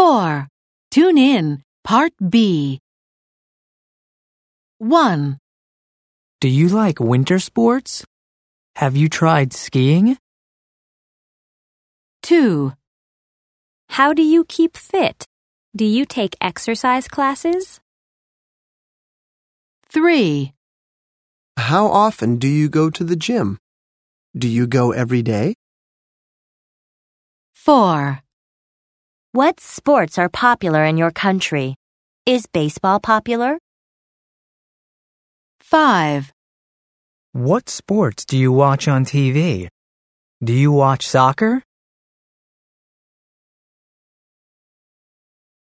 4. Tune in, Part B. 1. Do you like winter sports? Have you tried skiing? 2. How do you keep fit? Do you take exercise classes? 3. How often do you go to the gym? Do you go every day? 4. What sports are popular in your country? Is baseball popular? 5. What sports do you watch on TV? Do you watch soccer?